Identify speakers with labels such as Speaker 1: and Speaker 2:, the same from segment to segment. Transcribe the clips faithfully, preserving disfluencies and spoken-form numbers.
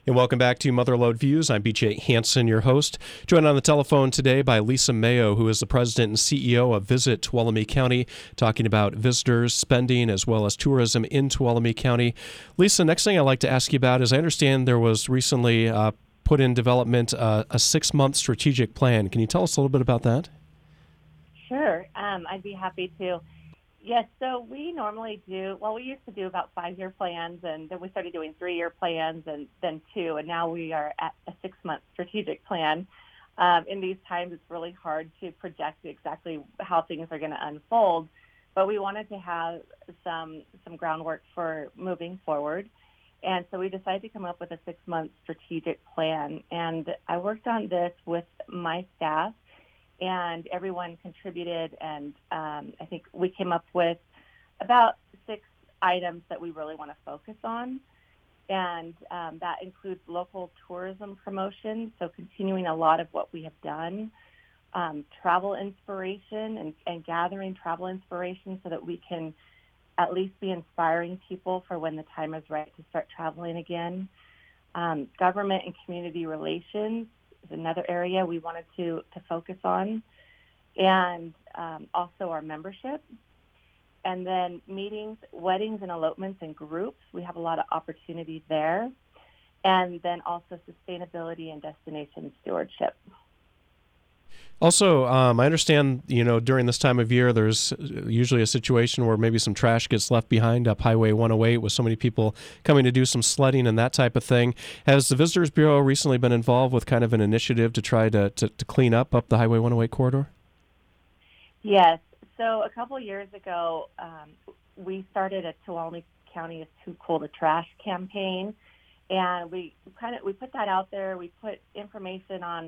Speaker 1: And welcome back to Motherlode Views. I'm B J Hansen, your host. Joined on the telephone today by Lisa Mayo, who is the president and C E O of Visit Tuolumne County, talking about visitors, spending, as well as tourism in Tuolumne County. Lisa, next thing I'd like to ask you about is I understand there was recently uh, put in development uh, a six-month strategic plan. Can you tell us a little bit about that?
Speaker 2: Sure. Um, I'd be happy to. Yes, so we normally do, well, we used to do about five-year plans, and then we started doing three-year plans and then two, and now we are at a six-month strategic plan. Um, in these times, it's really hard to project exactly how things are going to unfold, but we wanted to have some some groundwork for moving forward, and so we decided to come up with a six-month strategic plan, and I worked on this with my staff, and everyone contributed, and um, I think we came up with about six items that we really want to focus on, and um, that includes local tourism promotion, so continuing a lot of what we have done, um, travel inspiration and, and gathering travel inspiration so that we can at least be inspiring people for when the time is right to start traveling again, um, government and community relations is another area we wanted to, to focus on, and um, also our membership. And then meetings, weddings, and elopements in groups. We have a lot of opportunities there. And then also sustainability and destination stewardship.
Speaker 1: Also, um, I understand, you know, during this time of year, there's usually a situation where maybe some trash gets left behind up Highway one oh eight with so many people coming to do some sledding and that type of thing. Has the Visitors Bureau recently been involved with kind of an initiative to try to, to, to clean up up the Highway one oh eight corridor?
Speaker 2: Yes. So a couple of years ago, um, we started a Tuolumne County is Too Cool to Trash campaign, and we kind of we put that out there. We put information on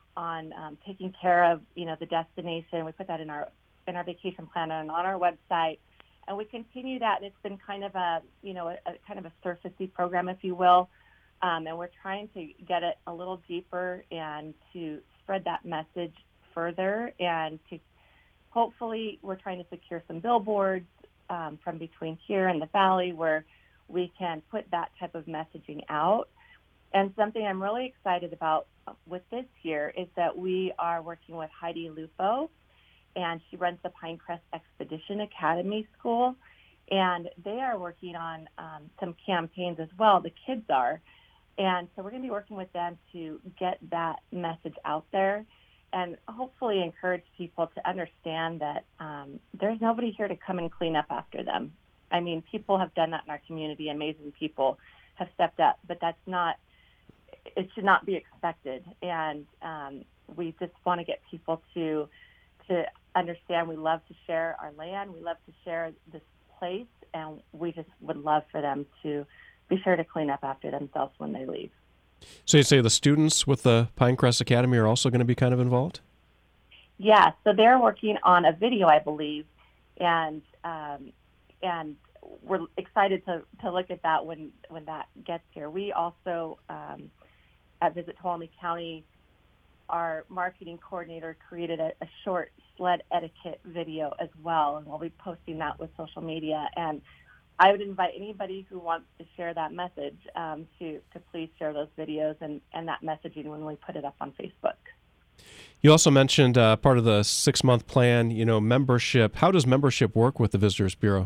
Speaker 2: on um, taking care of, you know, the destination. We put that in our in our vacation planner and on our website, and we continue that. And it's been kind of a, you know, a, a kind of a surfacey program, if you will, um, and we're trying to get it a little deeper and to spread that message further, and to hopefully we're trying to secure some billboards um, from between here and the valley where we can put that type of messaging out. And something I'm really excited about with this year is that we are working with Heidi Lupo, and she runs the Pinecrest Expedition Academy School, and they are working on um, some campaigns as well. The kids are. And so we're going to be working with them to get that message out there and hopefully encourage people to understand that um, there's nobody here to come and clean up after them. I mean, people have done that in our community. Amazing people have stepped up, but that's not, it should not be expected. And um, we just want to get people to to understand we love to share our land, we love to share this place, and we just would love for them to be sure to clean up after themselves when they leave.
Speaker 1: So you say the students with the Pinecrest Academy are also going to be kind of involved?
Speaker 2: Yeah, so they're working on a video, I believe, and um, and we're excited to, to look at that when, when that gets here. We also, um, at Visit Tuolumne County, our marketing coordinator created a, a short sled etiquette video as well, and we'll be posting that with social media. And I would invite anybody who wants to share that message um, to, to please share those videos and, and that messaging when we put it up on Facebook.
Speaker 1: You also mentioned uh, part of the six-month plan, you know, membership. How does membership work with the Visitors Bureau?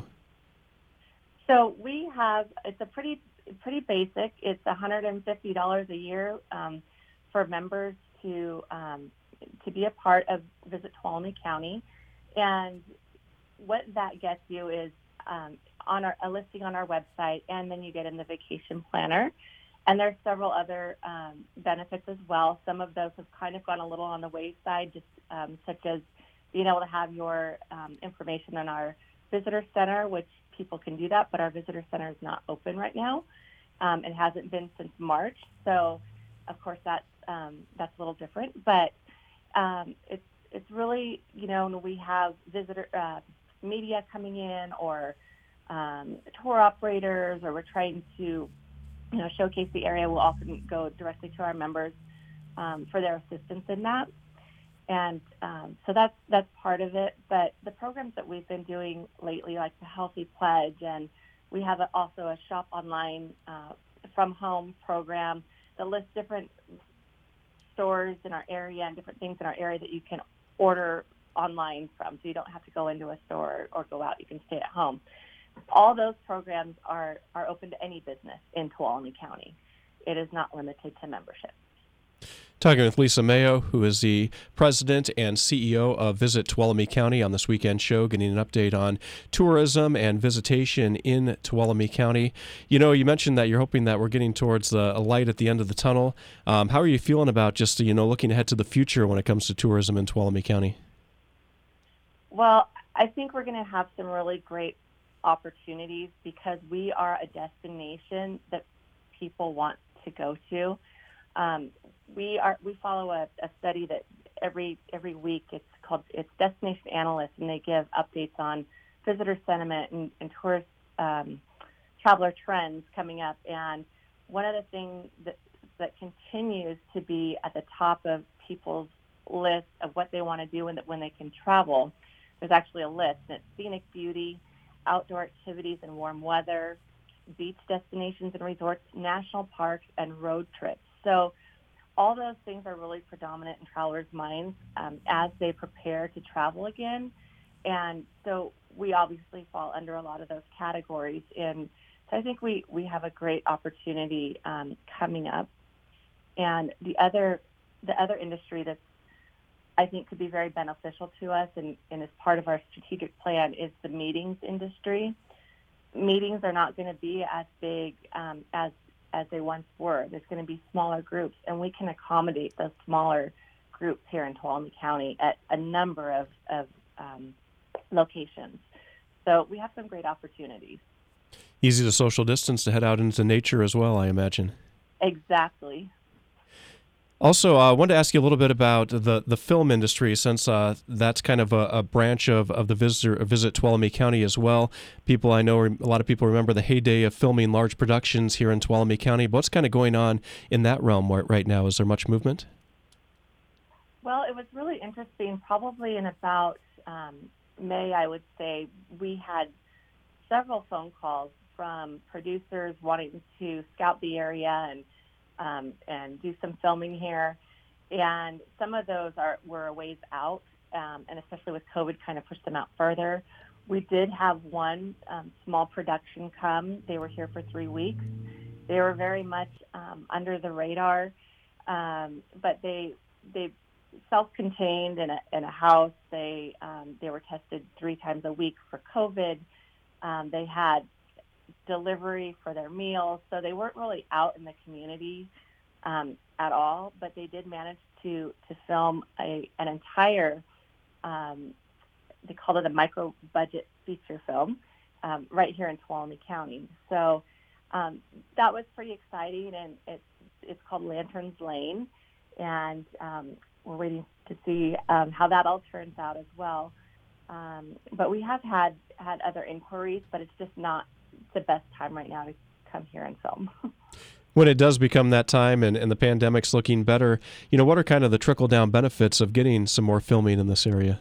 Speaker 2: So we have, it's a pretty pretty basic. It's one hundred fifty dollars a year um, for members to um, to be a part of Visit Tuolumne County. And what that gets you is um, on our, a listing on our website, and then you get in the vacation planner. And there's several other um, benefits as well. Some of those have kind of gone a little on the wayside, just um, such as being able to have your um, information in our visitor center, which people can do that, but our visitor center is not open right now. Um, it hasn't been since March, so of course that's um, that's a little different. But um, it's it's really, you know, when we have visitor uh, media coming in, or um, tour operators, or we're trying to, you know, showcase the area, we'll often go directly to our members um, for their assistance in that. And um, so that's that's part of it. But the programs that we've been doing lately, like the Healthy Pledge, and we have a, also a shop online uh, from home program that lists different stores in our area and different things in our area that you can order online from, so you don't have to go into a store or go out. You can stay at home. All those programs are, are open to any business in Tuolumne County. It is not limited to membership.
Speaker 1: Talking with Lisa Mayo, who is the president and C E O of Visit Tuolumne County on this weekend show, getting an update on tourism and visitation in Tuolumne County. You know, you mentioned that you're hoping that we're getting towards the, a light at the end of the tunnel. Um, how are you feeling about just, you know, looking ahead to the future when it comes to tourism in Tuolumne County?
Speaker 2: Well, I think we're going to have some really great opportunities because we are a destination that people want to go to. Um, we are we follow a, a study that every every week it's called it's Destination Analysts, and they give updates on visitor sentiment and, and tourist um, traveler trends coming up. And one of the things that that continues to be at the top of people's list of what they want to do when when they can travel, there's actually a list. And it's scenic beauty, outdoor activities in warm weather, beach destinations and resorts, national parks, and road trips. So all those things are really predominant in travelers' minds um, as they prepare to travel again. And so we obviously fall under a lot of those categories. And so I think we, we have a great opportunity um, coming up. And the other the other industry that's I think could be very beneficial to us and, and as part of our strategic plan is the meetings industry. Meetings are not going to be as big um, as as they once were. There's going to be smaller groups, and we can accommodate those smaller groups here in Tuolumne County at a number of, of um, locations. So we have some great opportunities.
Speaker 1: Easy to social distance to head out into nature as well, I imagine.
Speaker 2: Exactly.
Speaker 1: Also, uh, I wanted to ask you a little bit about the, the film industry, since uh, that's kind of a, a branch of, of the visitor Visit Tuolumne County as well. People I know, a lot of people remember the heyday of filming large productions here in Tuolumne County. What's kind of going on in that realm right now? Is there much movement?
Speaker 2: Well, it was really interesting. Probably in about um, May, I would say, we had several phone calls from producers wanting to scout the area and Um, and do some filming here. And some of those are were a ways out, um, and especially with COVID, kind of pushed them out further. We did have one um, small production come. They were here for three weeks. They were very much um, under the radar, um, but they they self-contained in a, in a house. They um, they were tested three times a week for COVID. Um, they had delivery for their meals, so they weren't really out in the community um, at all, but they did manage to to film a an entire um, they called it a micro budget feature film um, right here in Tuolumne County. So um, that was pretty exciting, and it's it's called Lanterns Lane, and um, we're waiting to see um, how that all turns out as well. Um, but we have had had other inquiries, but it's just not the best time right now to come here and film.
Speaker 1: When it does become that time and, and the pandemic's looking better, you know, what are kind of the trickle-down benefits of getting some more filming in this area?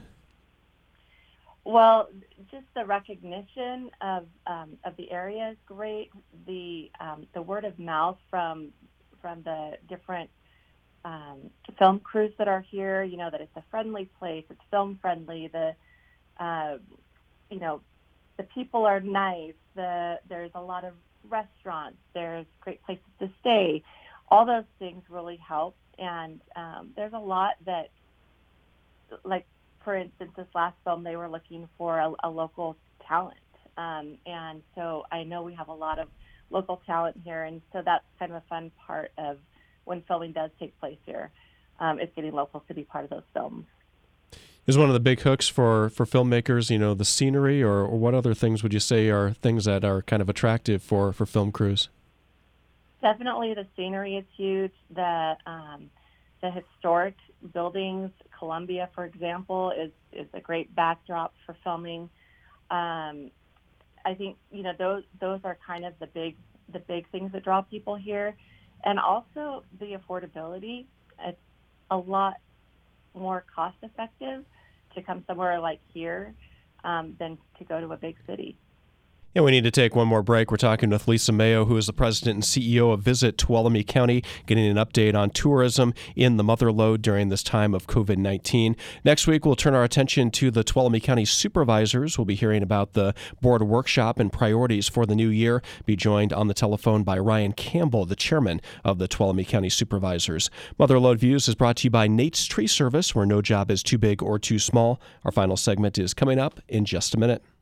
Speaker 2: Well, just the recognition of um, of the area is great. The um, the word of mouth from from the different um, film crews that are here, you know, that it's a friendly place, it's film friendly. The uh, you know, the people are nice. The there's a lot of restaurants. There's great places to stay. All those things really help. And um, there's a lot that, like, for instance, this last film, they were looking for a, a local talent. Um, and so I know we have a lot of local talent here. And so that's kind of a fun part of when filming does take place here, um, is getting locals to be part of those films.
Speaker 1: Is one of the big hooks for, for filmmakers, you know, the scenery, or, or what other things would you say are things that are kind of attractive for, for film crews?
Speaker 2: Definitely the scenery is huge. The um, the historic buildings, Columbia, for example, is, is a great backdrop for filming. Um, I think, you know, those those are kind of the big the big things that draw people here. And also the affordability. It's a lot more cost effective to come somewhere like here um, than to go to a big city.
Speaker 1: And we need to take one more break. We're talking with Lisa Mayo, who is the president and C E O of Visit Tuolumne County, getting an update on tourism in the Mother Lode during this time of covid nineteen. Next week, we'll turn our attention to the Tuolumne County supervisors. We'll be hearing about the board workshop and priorities for the new year. Be joined on the telephone by Ryan Campbell, the chairman of the Tuolumne County Supervisors. Mother Lode Views is brought to you by Nate's Tree Service, where no job is too big or too small. Our final segment is coming up in just a minute.